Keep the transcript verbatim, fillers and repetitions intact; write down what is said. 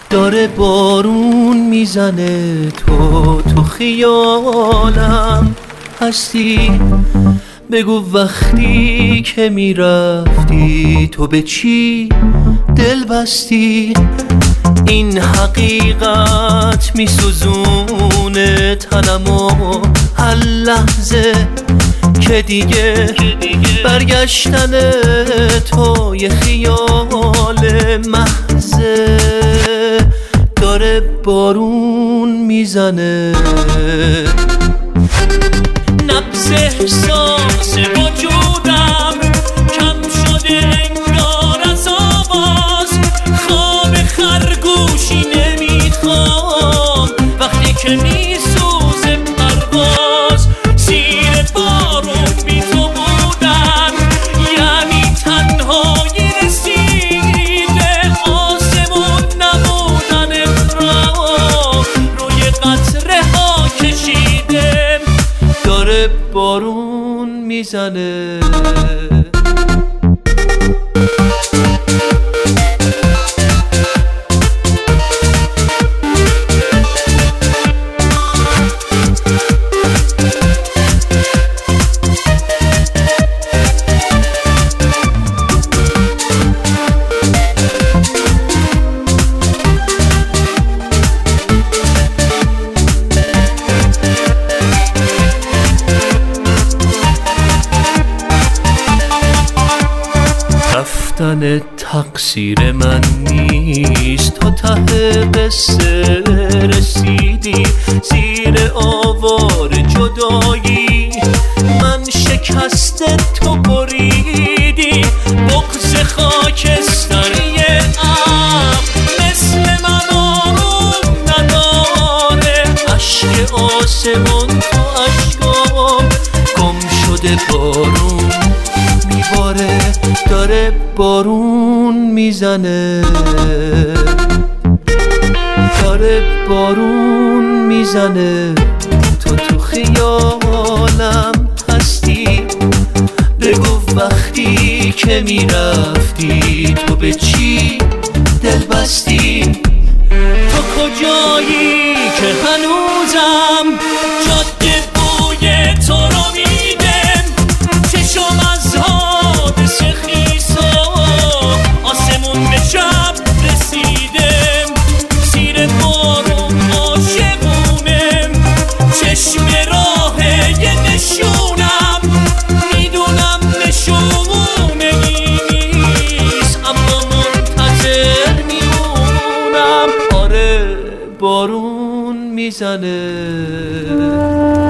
داره بارون میزنه، تو تو خیالم هستی. بگو وقتی که میرفتی تو به چی دل بستی؟ این حقیقت میسوزونه تنمو هر لحظه که دیگه برگشتن تو یه خیال محضه. داره بارون میزنه، نبض احساس وجودم کم شده انگار از آواز. خواب خرگوشی نمیخوام وقتی که میسوزه پرواز. زیر بارون بی تو بودن یعنی تنهایی رسیده. آسمون نبودن اخرام روی قطره ها کشیده. داره بارون میزنه، رفتن تقصیر من نیست. تا ته قصه رسیدی زیر آوار جدایی. من شکست تو بریدی، بغض خاکستری ام مثل من آروم نداره. عشق آسمون تو عشقام گم شده بارون میباره. داره بارون میزنه، داره بارون میزنه. تو تو خیالم هستی. بگو وقتی که میرفتی تو به چی دل بستی؟ تو کجایی که هنوزم جاده بوی تو رو میدم؟ چشم از حادث خیسا آسمون به شب رسیدم. زیر بارون عاشقونم، چشم راه یه نشونم. میدونم نشونه نیست اما منتظر میمونم. آره بارون میزنه.